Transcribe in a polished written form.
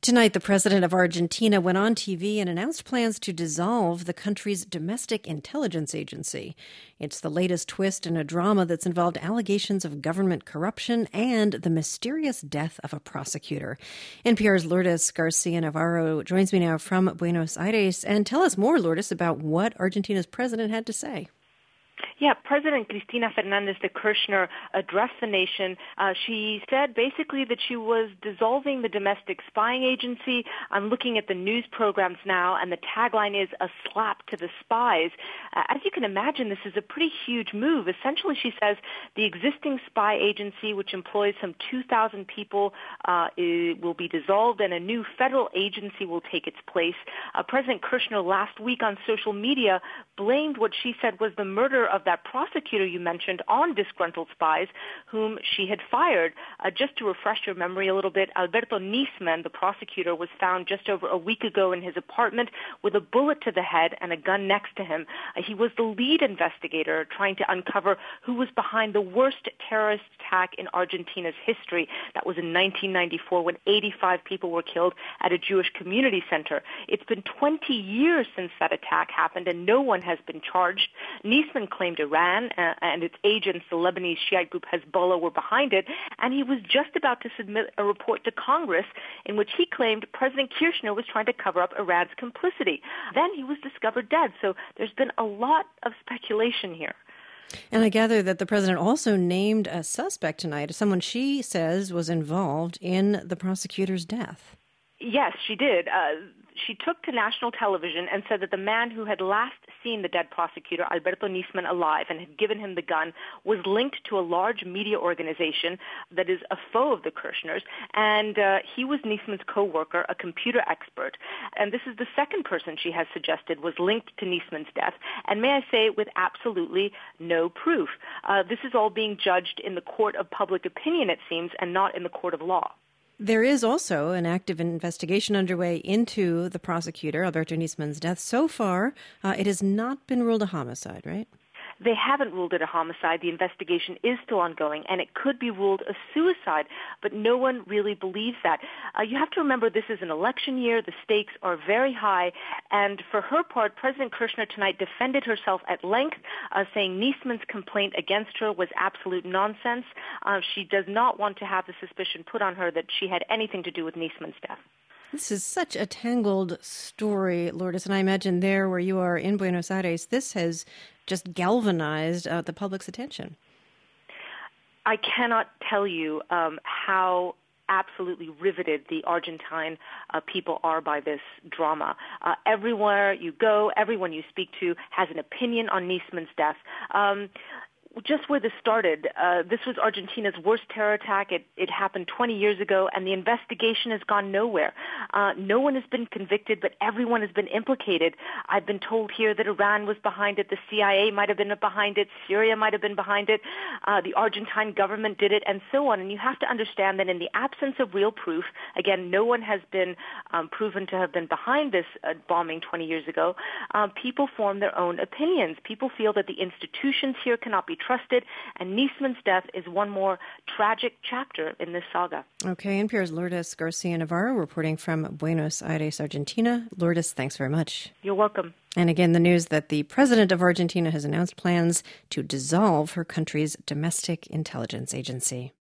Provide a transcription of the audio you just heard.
Tonight, the president of Argentina went on TV and announced plans to dissolve the country's domestic intelligence agency. It's the latest twist in a drama that's involved allegations of government corruption and the mysterious death of a prosecutor. NPR's Lourdes Garcia Navarro joins me now from Buenos Aires. And tell us more, Lourdes, about what Argentina's president had to say. Yeah, President Cristina Fernández de Kirchner addressed the nation. She said basically that she was dissolving the domestic spying agency. I'm looking at the news programs now, and the tagline is "a slap to the spies." As you can imagine, this is a pretty huge move. Essentially, she says the existing spy agency, which employs some 2,000 people, will be dissolved, and a new federal agency will take its place. President Kirchner last week on social media blamed what she said was the murder of that prosecutor you mentioned on disgruntled spies whom she had fired. Just to refresh your memory a little bit, Alberto Nisman, the prosecutor, was found just over a week ago in his apartment with a bullet to the head and a gun next to him. He was the lead investigator trying to uncover who was behind the worst terrorist attack in Argentina's history. That was in 1994 when 85 people were killed at a Jewish community center. It's been 20 years since that attack happened and no one has been charged. Nisman claimed Iran and its agents, the Lebanese Shiite group Hezbollah, were behind it, and he was just about to submit a report to Congress in which he claimed President Kirchner was trying to cover up Iran's complicity. Then he was discovered dead, so there's been a lot of speculation here. And I gather that the president also named a suspect tonight, someone she says was involved in the prosecutor's death. Yes, she did. She took to national television and said that the man who had last seen the dead prosecutor, Alberto Nisman, alive and had given him the gun, was linked to a large media organization that is a foe of the Kirchners, and he was Nisman's co-worker, a computer expert. And this is the second person she has suggested was linked to Nisman's death, and may I say, with absolutely no proof. This is all being judged in the court of public opinion, it seems, and not in the court of law. There is also an active investigation underway into the prosecutor, Alberto Nisman's death. So far, it has not been ruled a homicide, right? They haven't ruled it a homicide. The investigation is still ongoing, and it could be ruled a suicide, but no one really believes that. You have to remember this is an election year. The stakes are very high, and for her part, President Kirchner tonight defended herself at length, saying Nisman's complaint against her was absolute nonsense. She does not want to have the suspicion put on her that she had anything to do with Nisman's death. This is such a tangled story, Lourdes, and I imagine there where you are in Buenos Aires, this has just galvanized the public's attention. I cannot tell you how absolutely riveted the Argentine people are by this drama. Everywhere you go, everyone you speak to has an opinion on Nisman's death. Just where this started, this was Argentina's worst terror attack. It happened 20 years ago, and the investigation has gone nowhere. No one has been convicted, but everyone has been implicated. I've been told here that Iran was behind it, the CIA might have been behind it, Syria might have been behind it, the Argentine government did it, and so on. And you have to understand that in the absence of real proof, again, no one has been proven to have been behind this bombing 20 years ago, people form their own opinions. People feel that the institutions here cannot be trusted, and Nisman's death is one more tragic chapter in this saga. Okay, NPR's Lourdes Garcia Navarro reporting from Buenos Aires, Argentina. Lourdes, thanks very much. You're welcome. And again, the news that the president of Argentina has announced plans to dissolve her country's domestic intelligence agency.